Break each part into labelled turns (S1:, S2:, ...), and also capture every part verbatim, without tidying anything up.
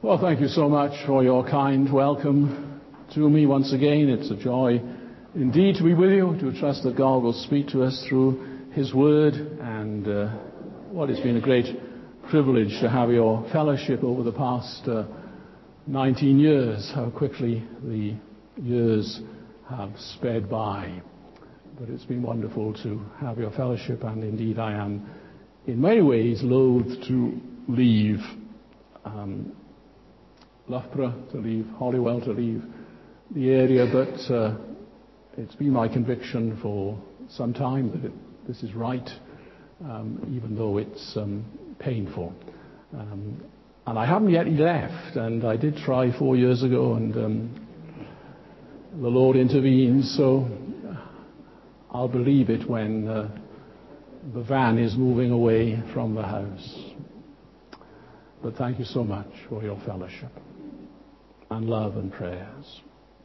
S1: Well, thank you so much for your kind welcome to me once again. It's a joy indeed to be with you, to trust that God will speak to us through His Word, and uh, what it's been a great privilege to have your fellowship over the past uh, nineteen years. How quickly the years have sped by. But it's been wonderful to have your fellowship, and indeed I am in many ways loath to leave um, Loughborough, to leave Holywell, to leave the area, but uh, it's been my conviction for some time that it, this is right, um, even though it's um, painful. Um, and I haven't yet left, and I did try four years ago, and um, the Lord intervened, so I'll believe it when uh, the van is moving away from the house. But thank you so much for your fellowship and love and prayers.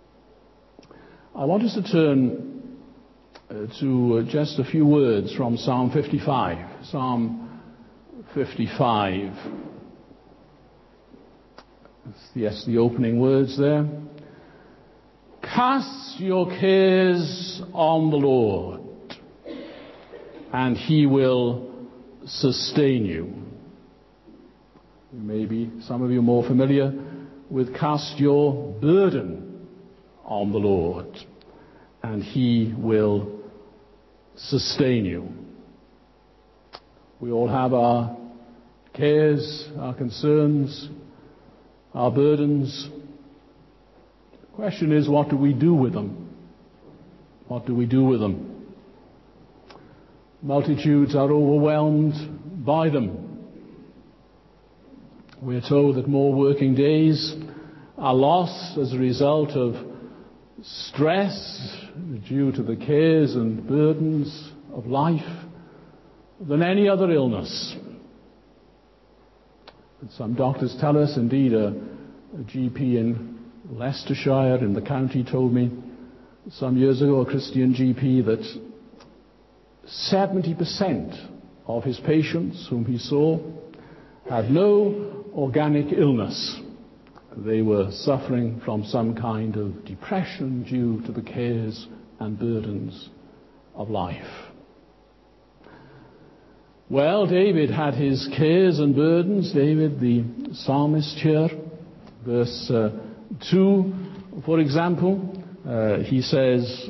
S1: I want us to turn uh, to uh, just a few words from Psalm fifty-five. Psalm fifty-five. Yes, the opening words there. Cast your cares on the Lord, and He will sustain you. Maybe some of you are more familiar with cast your burden on the Lord, and He will sustain you. We all have our cares, our concerns, our burdens. The question is, what do we do with them? What do we do with them? Multitudes are overwhelmed by them. We're told that more working days are lost as a result of stress due to the cares and burdens of life than any other illness. And some doctors tell us, indeed a, a G P in Leicestershire in the county told me some years ago, a Christian G P, that seventy percent of his patients whom he saw had no organic illness. They were suffering from some kind of depression due to the cares and burdens of life. Well, David had his cares and burdens. David, the psalmist here, verse uh, two, for example, uh, he says,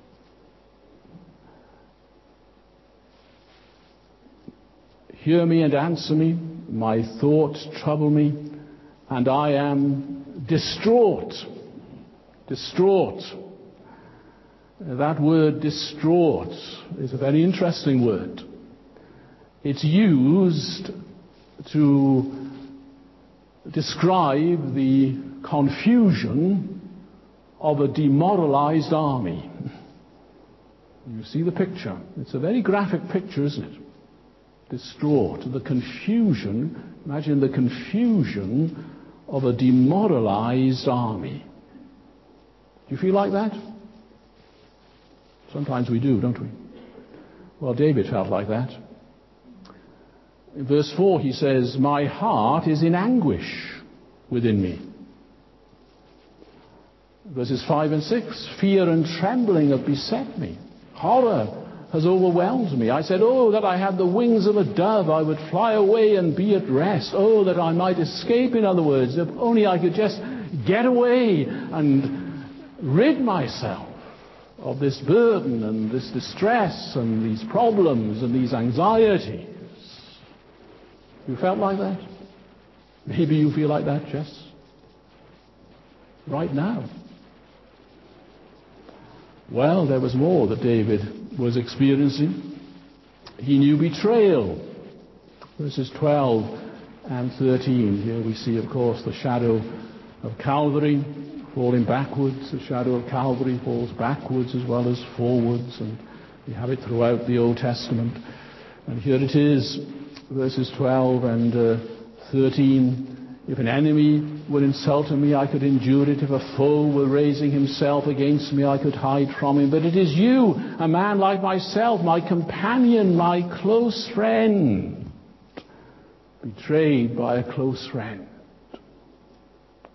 S1: "Hear me and answer me. My thoughts trouble me, and I am distraught." Distraught. That word distraught is a very interesting word. It's used to describe the confusion of a demoralized army. You see the picture. It's a very graphic picture, isn't it? Distraught, the confusion, imagine the confusion of a demoralized army. Do you feel like that? Sometimes we do, don't we? Well, David felt like that. In verse four he says, "My heart is in anguish within me." Verses five and six, "Fear and trembling have beset me. Horror has overwhelmed me. I said, oh, that I had the wings of a dove, I would fly away and be at rest. Oh, that I might escape, in other words. If only I could just get away and rid myself of this burden and this distress and these problems and these anxieties." You felt like that? Maybe you feel like that just right now. Well, there was more that David was experiencing. He knew betrayal. Verses twelve and thirteen. Here we see, of course, the shadow of Calvary falling backwards. The shadow of Calvary falls backwards as well as forwards, and we have it throughout the Old Testament. And here it is, verses twelve and uh, thirteen. "If an enemy were insulting me, I could endure it. If a foe were raising himself against me, I could hide from him. But it is you, a man like myself, my companion, my close friend, betrayed by a close friend."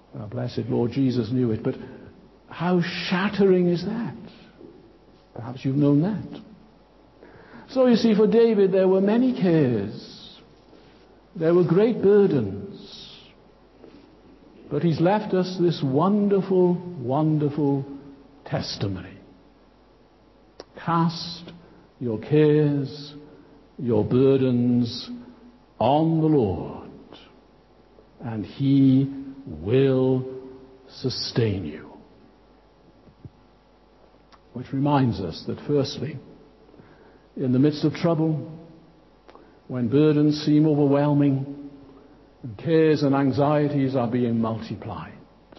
S1: Our blessed Lord Jesus knew it, but how shattering is that? Perhaps you've known that. So you see, for David there were many cares. There were great burdens. But he's left us this wonderful, wonderful testimony. Cast your cares, your burdens on the Lord, and He will sustain you. Which reminds us that firstly, in the midst of trouble, when burdens seem overwhelming, and cares and anxieties are being multiplied,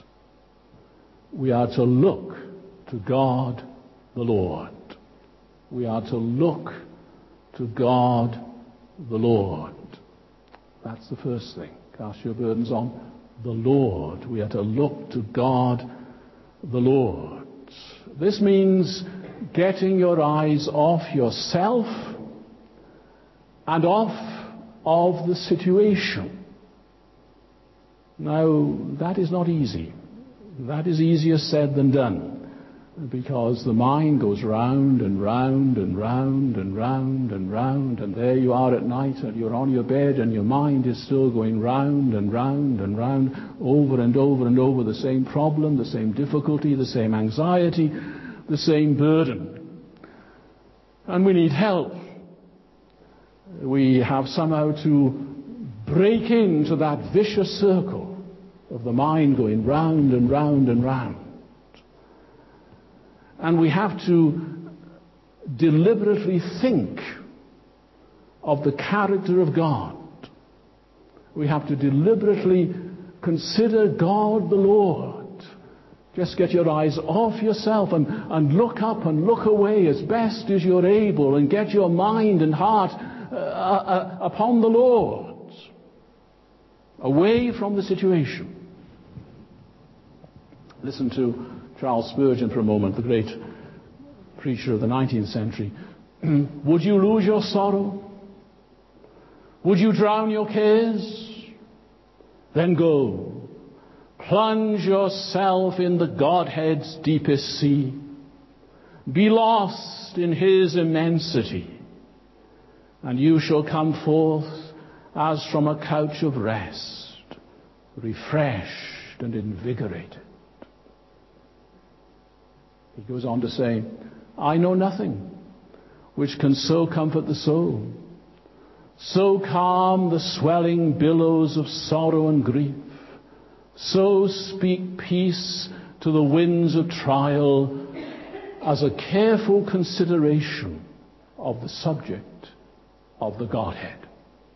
S1: we are to look to God the Lord. We are to look to God the Lord. That's the first thing. Cast your burdens on the Lord. We are to look to God the Lord. This means getting your eyes off yourself and off of the situation. Now, that is not easy. That is easier said than done, because the mind goes round and round and round and round and round, and there you are at night and you're on your bed and your mind is still going round and round and round, over and over and over, the same problem, the same difficulty, the same anxiety, the same burden. And we need help. We have somehow to break into that vicious circle of the mind going round and round and round. And we have to deliberately think of the character of God. We have to deliberately consider God the Lord. Just get your eyes off yourself and, and look up and look away as best as you're able, and get your mind and heart uh, uh, upon the Lord, away from the situation. Listen to Charles Spurgeon for a moment, the great preacher of the nineteenth century. Would you lose your sorrow? Would you drown your cares? Then go. Plunge yourself in the Godhead's deepest sea. Be lost in His immensity, and you shall come forth as from a couch of rest, refreshed and invigorated. He goes on to say, I know nothing which can so comfort the soul, so calm the swelling billows of sorrow and grief, so speak peace to the winds of trial, as a careful consideration of the subject of the Godhead.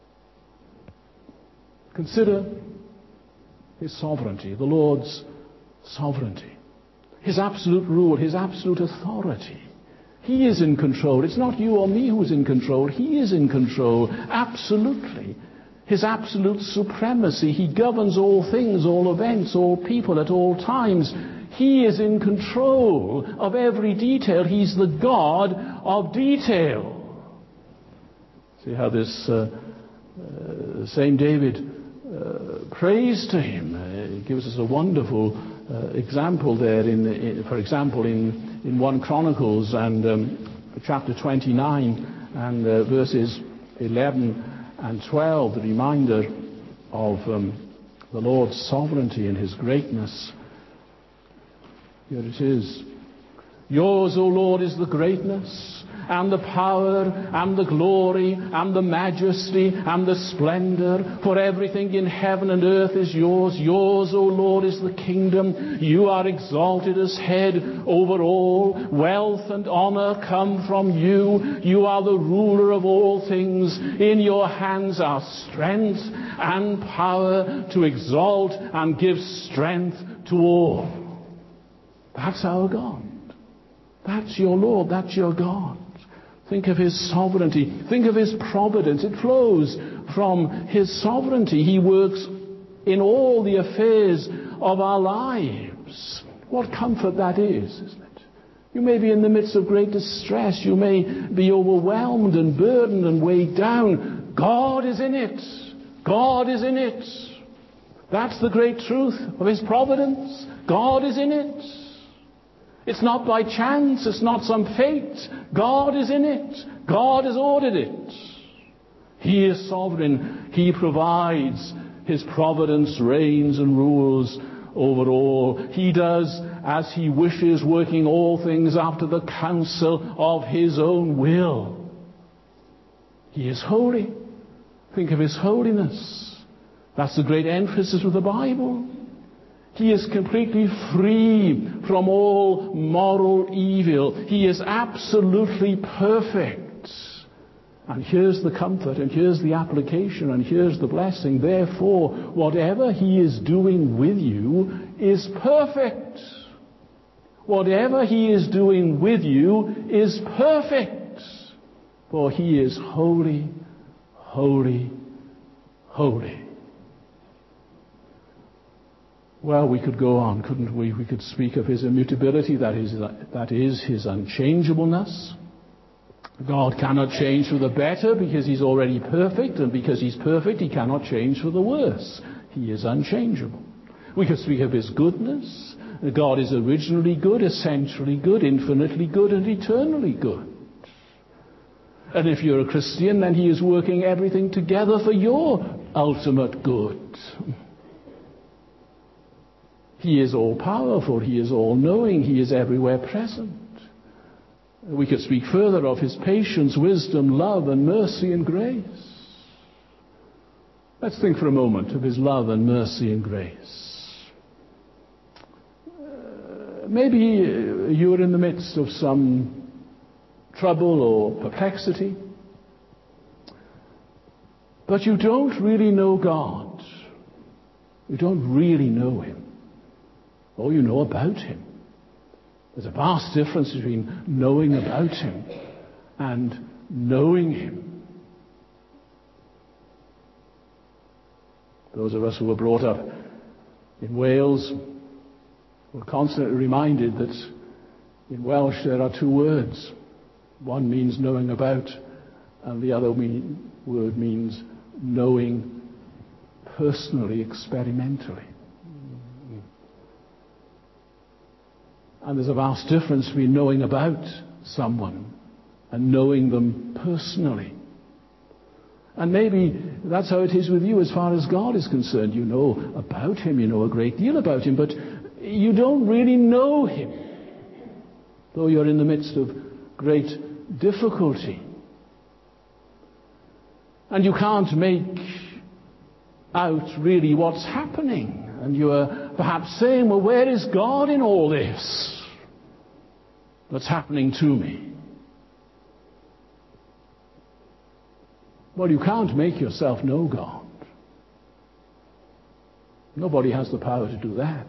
S1: Consider His sovereignty, the Lord's sovereignty. His absolute rule, His absolute authority. He is in control. It's not you or me who's in control. He is in control, absolutely. His absolute supremacy. He governs all things, all events, all people at all times. He is in control of every detail. He's the God of detail. See how this uh, uh, same David uh, prays to Him. Uh, it gives us a wonderful Uh, example there, in, in, for example, in, in First Chronicles and um, chapter twenty-nine and uh, verses eleven and twelve, the reminder of um, the Lord's sovereignty and His greatness. Here it is. Yours, O Lord, is the greatness and the power and the glory and the majesty and the splendor, for everything in heaven and earth is yours. Yours, O Lord, is the kingdom. You are exalted as head over all. Wealth and honor come from you. You are the ruler of all things. In your hands are strength and power to exalt and give strength to all. That's our God. That's your Lord. That's your God. Think of His sovereignty. Think of His providence. It flows from His sovereignty. He works in all the affairs of our lives. What comfort that is, isn't it? You may be in the midst of great distress. You may be overwhelmed and burdened and weighed down. God is in it. God is in it. That's the great truth of his providence. God is in it. It's not by chance. It's not some fate. God is in it. God has ordered it. He is sovereign. He provides. His providence reigns and rules over all. He does as he wishes, working all things after the counsel of his own will. He is holy. Think of his holiness. That's the great emphasis of the Bible. He is completely free from all moral evil. He is absolutely perfect. And here's the comfort, and here's the application, and here's the blessing. Therefore, whatever he is doing with you is perfect. Whatever he is doing with you is perfect. For he is holy, holy, holy. Well, we could go on, couldn't we? We could speak of his immutability, that is, that is his unchangeableness. God cannot change for the better because he's already perfect, and because he's perfect, he cannot change for the worse. He is unchangeable. We could speak of his goodness. God is originally good, essentially good, infinitely good, and eternally good. And if you're a Christian, then he is working everything together for your ultimate good. He is all-powerful. He is all-knowing. He is everywhere present. We could speak further of his patience, wisdom, love, and mercy and grace. Let's think for a moment of his love and mercy and grace. Uh, maybe you are in the midst of some trouble or perplexity, but you don't really know God. You don't really know him. Or you know about him. There's a vast difference between knowing about him and knowing him. Those of us who were brought up in Wales were constantly reminded that in Welsh there are two words. One means knowing about, and the other mean, word means knowing personally, experimentally. And there's a vast difference between knowing about someone and knowing them personally. And maybe that's how it is with you as far as God is concerned. You know about him, you know a great deal about him, but you don't really know him, though you're in the midst of great difficulty. And you can't make out really what's happening. And you are perhaps saying, well, where is God in all this that's happening to me? Well, you can't make yourself know God. Nobody has the power to do that.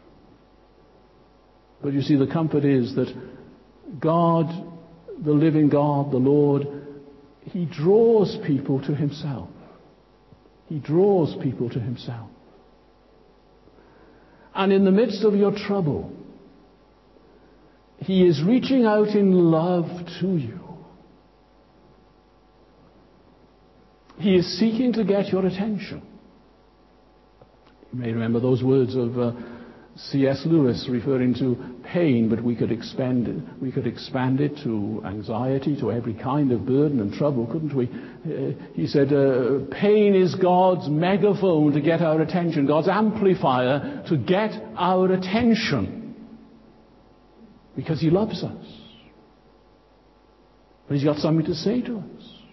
S1: But you see, the comfort is that God, the living God, the Lord, he draws people to himself. He draws people to himself. And in the midst of your trouble, he is reaching out in love to you. He is seeking to get your attention. You may remember those words of uh, C S Lewis referring to pain, but we could expand it, we could expand it to anxiety, to every kind of burden and trouble, couldn't we? Uh, he said, uh, pain is God's megaphone to get our attention, God's amplifier to get our attention, because he loves us. But he's got something to say to us.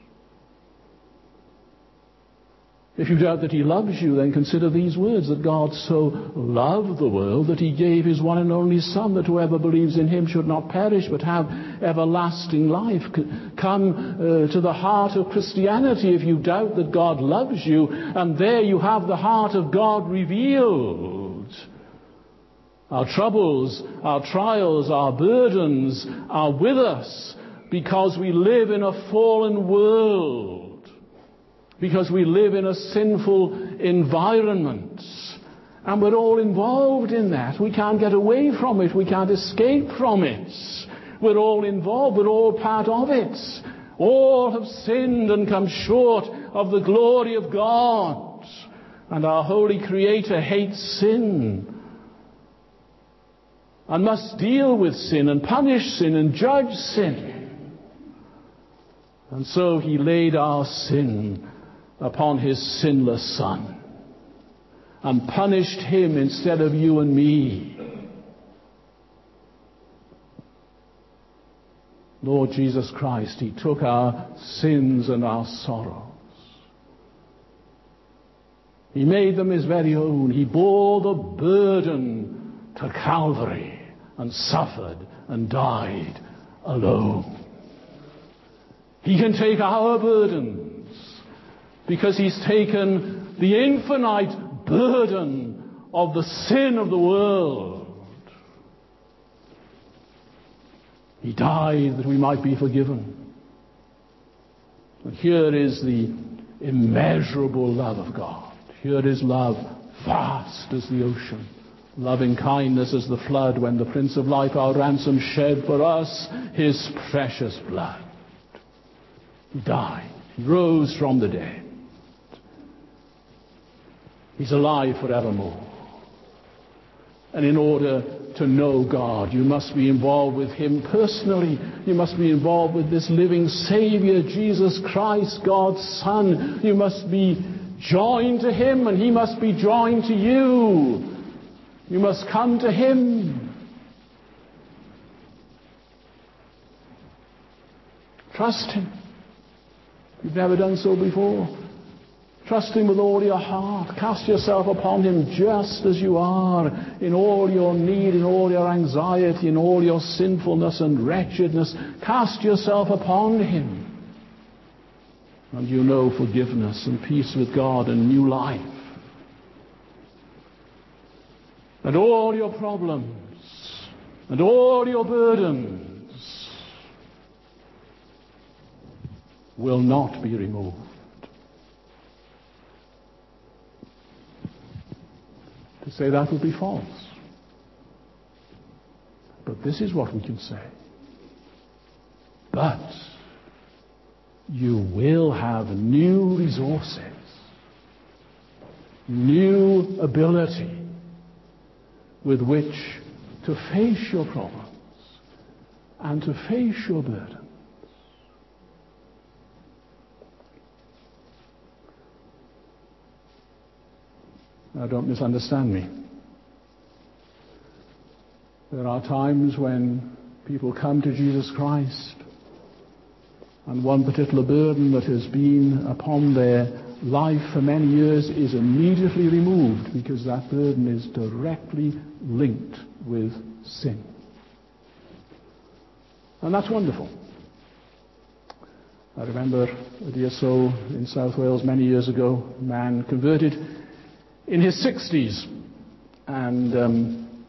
S1: If you doubt that he loves you, then consider these words, that God so loved the world that he gave his one and only Son, that whoever believes in him should not perish but have everlasting life. Come uh, to the heart of Christianity if you doubt that God loves you, and there you have the heart of God revealed. Our troubles, our trials, our burdens are with us because we live in a fallen world. Because we live in a sinful environment. And we're all involved in that. We can't get away from it. We can't escape from it. We're all involved. We're all part of it. All have sinned and come short of the glory of God. And our holy Creator hates sin and must deal with sin and punish sin and judge sin. And so he laid our sin upon his sinless Son and punished him instead of you and me. Lord Jesus Christ, he took our sins and our sorrows. He made them his very own. He bore the burden to Calvary and suffered and died alone. He can take our burdens because he's taken the infinite burden of the sin of the world. He died that we might be forgiven. And here is the immeasurable love of God. Here is love vast as the ocean, loving kindness as the flood, when the Prince of Life, our ransom, shed for us his precious blood. He died. He rose from the dead. He's alive forevermore. And in order to know God, you must be involved with him personally. You must be involved with this living Savior, Jesus Christ, God's Son. You must be joined to him, and he must be joined to you. You must come to him. Trust him. You've never done so before. Trust him with all your heart. Cast yourself upon him just as you are, in all your need, in all your anxiety, in all your sinfulness and wretchedness. Cast yourself upon him. And you know forgiveness and peace with God and new life. And all your problems and all your burdens will not be removed. To say that would be false. But this is what we can say. But you will have new resources, new ability with which to face your problems and to face your burdens. Now, don't misunderstand me. There are times when people come to Jesus Christ, and one particular burden that has been upon their life for many years is immediately removed, because that burden is directly linked with sin. And that's wonderful. I remember a dear soul in South Wales many years ago, a man converted in his sixties, and um,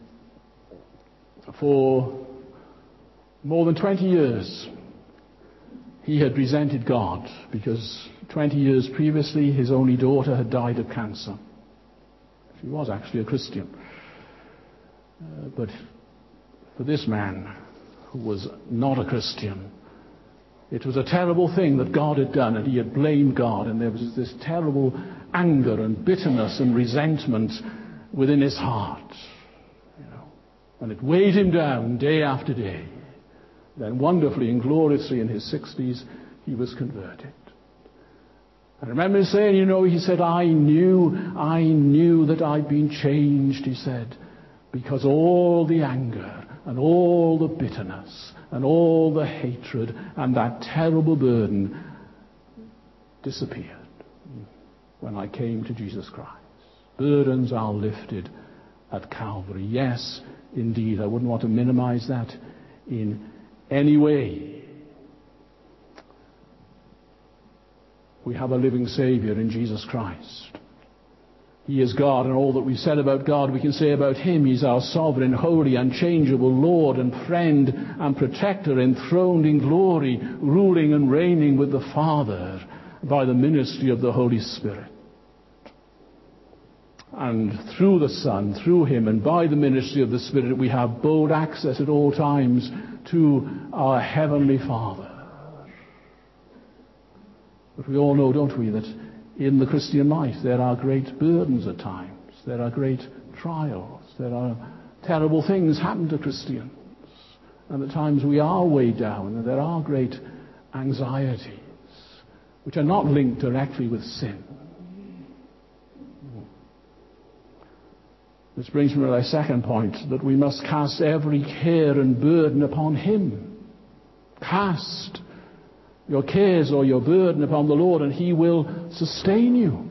S1: for more than twenty years he had resented God, because twenty years previously his only daughter had died of cancer. She was actually a Christian. Uh, but for this man, who was not a Christian, it was a terrible thing that God had done, and he had blamed God, and there was this terrible anger and bitterness and resentment within his heart. You know, and it weighed him down day after day. Then wonderfully and gloriously in his sixties, he was converted. I remember him saying, you know, he said, I knew, I knew that I'd been changed, he said, because all the anger and all the bitterness and all the hatred and that terrible burden disappeared when I came to Jesus Christ. Burdens are lifted at Calvary. Yes, indeed, I wouldn't want to minimize that in any way. We have a living Savior in Jesus Christ. He is God, and all that we've said about God we can say about him. He's our sovereign, holy, unchangeable Lord and friend and protector, enthroned in glory, ruling and reigning with the Father by the ministry of the Holy Spirit. And through the Son, through him, and by the ministry of the Spirit, we have bold access at all times to our Heavenly Father. But we all know, don't we, that in the Christian life. There are great burdens at times. There are great trials. There are terrible things happen to Christians. And at times we are weighed down, and there are great anxieties which are not linked directly with sin. This brings me to my second point, that we must cast every care and burden upon Him. Cast your cares or your burden upon the Lord, and He will sustain you.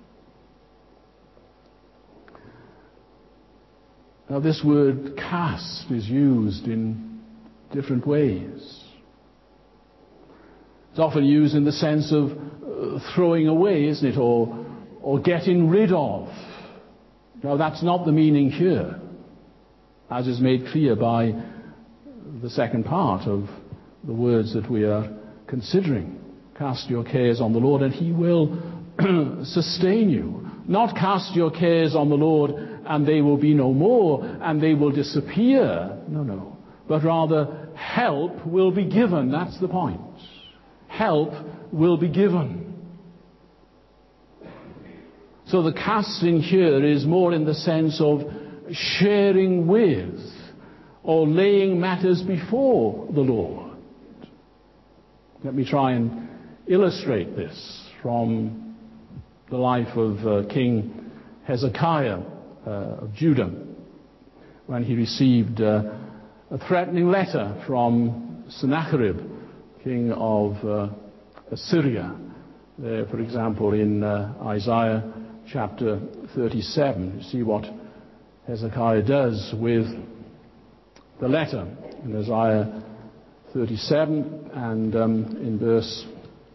S1: Now, this word cast is used in different ways. It's often used in the sense of uh, throwing away, isn't it, or, or getting rid of. Now, that's not the meaning here, as is made clear by the second part of the words that we are considering. Cast your cares on the Lord, and He will sustain you. Not cast your cares on the Lord, and they will be no more, and they will disappear. No, no. But rather, help will be given. That's the point. Help will be given. So the casting here is more in the sense of sharing with or laying matters before the Lord. Let me try and illustrate this from the life of uh, King Hezekiah uh, of Judah, when he received uh, a threatening letter from Sennacherib, king of uh, Assyria. There, for example, in uh, Isaiah chapter thirty-seven, you see what Hezekiah does with the letter. In Isaiah thirty-seven and um, in verse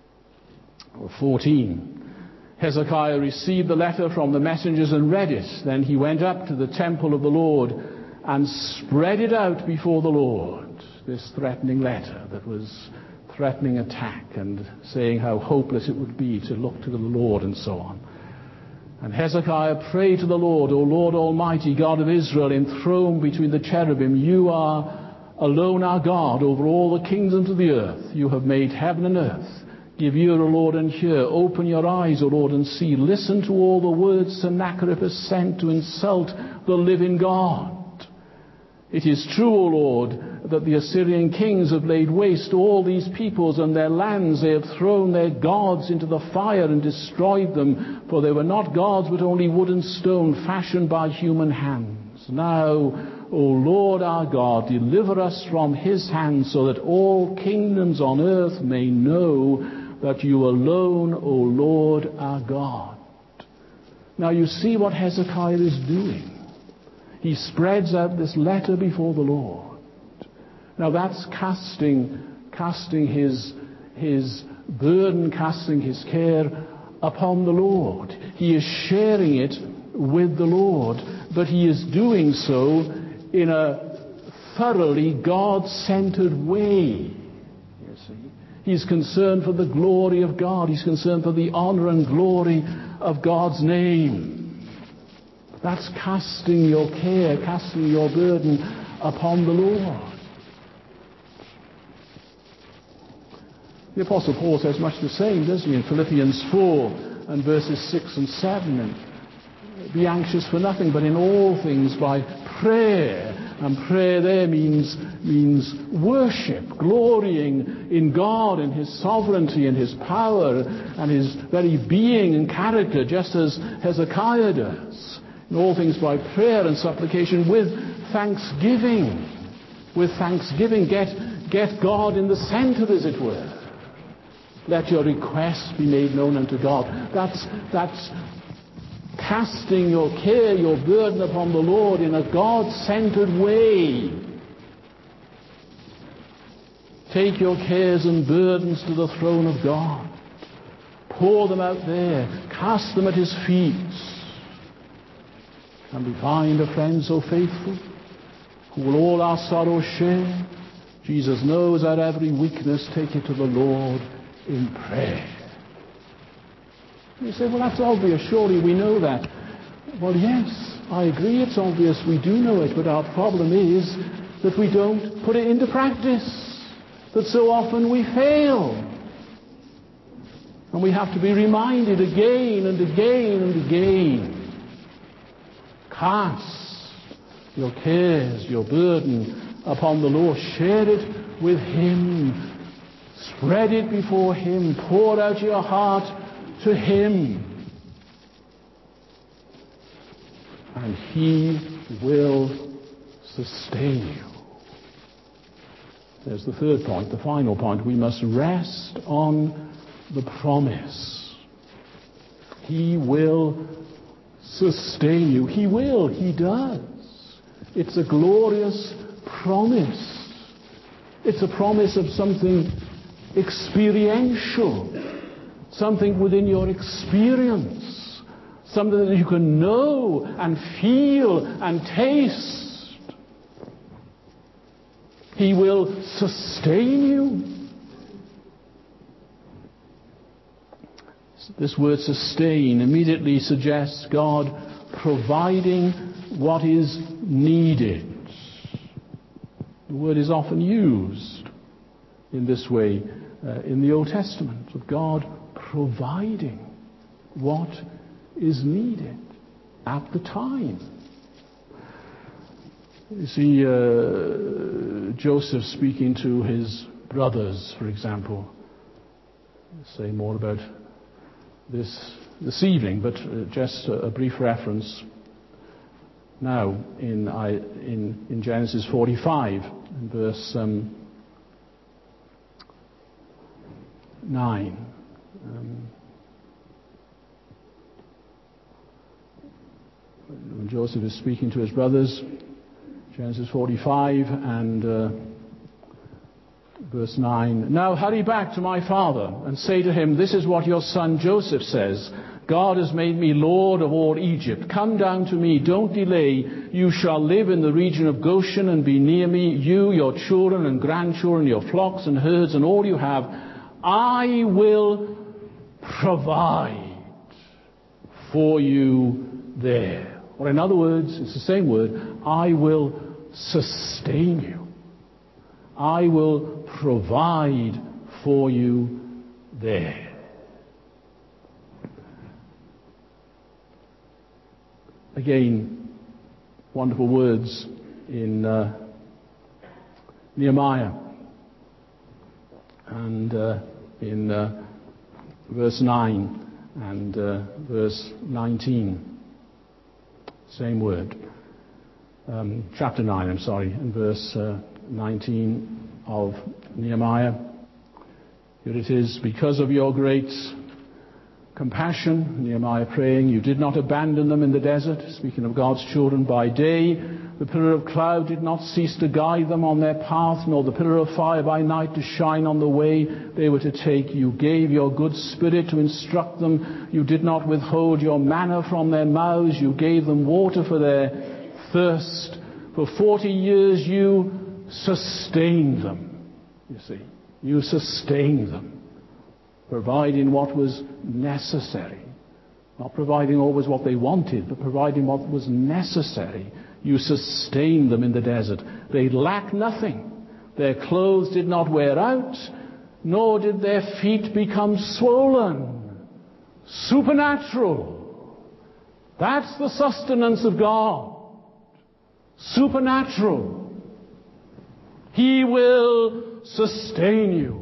S1: fourteen, Hezekiah received the letter from the messengers and read it. Then he went up to the temple of the Lord and spread it out before the Lord, this threatening letter that was threatening attack and saying how hopeless it would be to look to the Lord and so on. And Hezekiah prayed to the Lord, O Lord Almighty, God of Israel, enthroned between the cherubim, you are alone our God over all the kingdoms of the earth. You have made heaven and earth. Give ear, O Lord, and hear. Open your eyes, O Lord, and see. Listen to all the words Sennacherib has sent to insult the living God. It is true, O Lord, that the Assyrian kings have laid waste all these peoples and their lands. They have thrown their gods into the fire and destroyed them, for they were not gods but only wood and stone fashioned by human hands. Now, O Lord our God, deliver us from his hand, so that all kingdoms on earth may know that you alone, O Lord our God. Now you see what Hezekiah is doing. He spreads out this letter before the Lord. Now that's casting, casting his, his burden, casting his care upon the Lord. He is sharing it with the Lord, but he is doing so in a thoroughly God-centered way. You see, he's concerned for the glory of God. He's concerned for the honor and glory of God's name. That's casting your care, casting your burden upon the Lord. The Apostle Paul says much the same, doesn't he, in Philippians four and verses six and seven. And be anxious for nothing, but in all things by prayer. And prayer there means, means worship, glorying in God and his sovereignty and his power and his very being and character, just as Hezekiah does. In all things by prayer and supplication with thanksgiving. With thanksgiving, get, get God in the center, as it were. Let your requests be made known unto God. That's, that's casting your care, your burden upon the Lord in a God-centered way. Take your cares and burdens to the throne of God. Pour them out there. Cast them at his feet. And we find a friend so faithful, who will all our sorrows share. Jesus knows our every weakness. Take it to the Lord in prayer. You say, well, that's obvious. Surely we know that. Well, yes, I agree it's obvious. We do know it. But our problem is that we don't put it into practice. That so often we fail. And we have to be reminded again and again and again. Cast your cares, your burden upon the Lord. Share it with Him. Spread it before Him. Pour out your heart to Him. And He will sustain you. There's the third point, the final point. We must rest on the promise. He will sustain you. He will. He does. It's a glorious promise. It's a promise of something experiential, something within your experience, something that you can know and feel and taste. He will sustain you. This word sustain immediately suggests God providing what is needed. The word is often used in this way uh, in the Old Testament, of God providing what is needed at the time. You see, uh, Joseph speaking to his brothers, for example. I'll say more about this this evening, but uh, just a, a brief reference now in, I, in, in Genesis forty-five, in verse um, nine. Um, when Joseph is speaking to his brothers, Genesis forty-five and uh, verse nine. Now hurry back to my father and say to him, this is what your son Joseph says. God has made me Lord of all Egypt. Come down to me, don't delay. You shall live in the region of Goshen and be near me, you, your children and grandchildren, your flocks and herds and all you have. I will provide for you there. Or in other words, it's the same word, I will sustain you. I will provide for you there. Again, wonderful words in uh, Nehemiah and uh, in uh, verse nine and uh, verse nineteen. Same word. Um, chapter nine, I'm sorry, and verse uh, nineteen of Nehemiah. Here it is, because of your great compassion, Nehemiah praying, you did not abandon them in the desert, speaking of God's children. By day, the pillar of cloud did not cease to guide them on their path, nor the pillar of fire by night to shine on the way they were to take. You gave your good spirit to instruct them. You did not withhold your manna from their mouths. You gave them water for their thirst. For forty years you sustained them. You see, you sustained them, providing what was necessary. Not providing always what they wanted, but providing what was necessary. You sustained them in the desert. They lacked nothing. Their clothes did not wear out, nor did their feet become swollen. Supernatural. That's the sustenance of God. Supernatural. He will sustain you.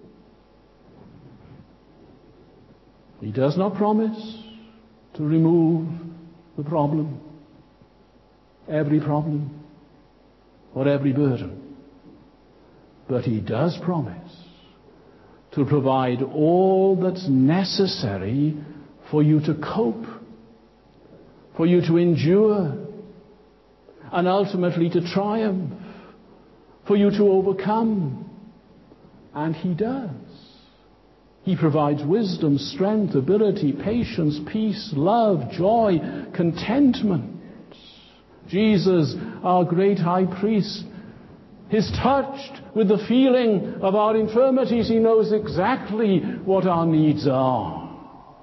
S1: He does not promise to remove the problem, every problem, or every burden. But He does promise to provide all that's necessary for you to cope, for you to endure, and ultimately to triumph, for you to overcome. And He does. He provides wisdom, strength, ability, patience, peace, love, joy, contentment. Jesus, our great high priest, is touched with the feeling of our infirmities. He knows exactly what our needs are.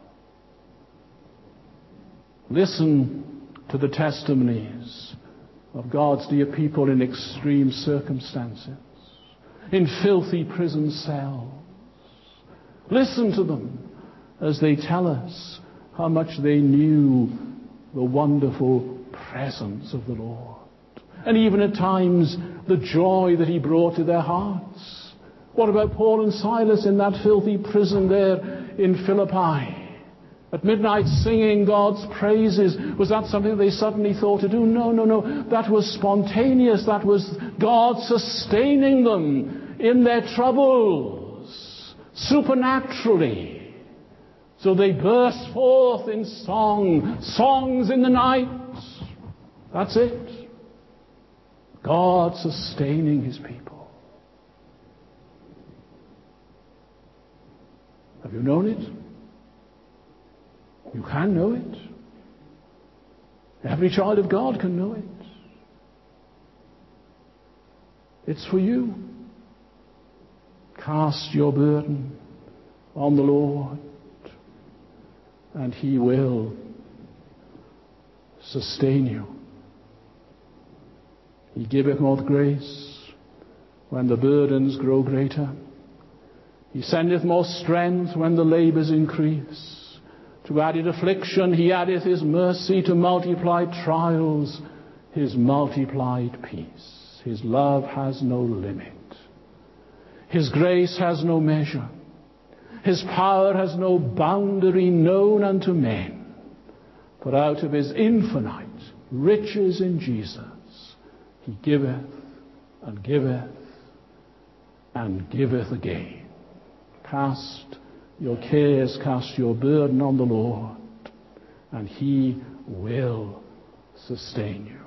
S1: Listen to the testimonies of God's dear people in extreme circumstances, in filthy prison cells. Listen to them as they tell us how much they knew the wonderful presence of the Lord. And even at times, the joy that he brought to their hearts. What about Paul and Silas in that filthy prison there in Philippi? At midnight singing God's praises. Was that something they suddenly thought to do? No, no, no. That was spontaneous. That was God sustaining them in their troubles, supernaturally. So they burst forth in song, songs in the night. That's it. God sustaining his people. Have you known it? You can know it. Every child of God can know it. It's for you. Cast your burden on the Lord, and he will sustain you. He giveth more grace when the burdens grow greater. He sendeth more strength when the labors increase. To added affliction he addeth his mercy, to multiplied trials his multiplied peace. His love has no limit. His grace has no measure. His power has no boundary known unto men. For out of his infinite riches in Jesus he giveth and giveth and giveth again. Cast your cares, cast your burden on the Lord, and he will sustain you.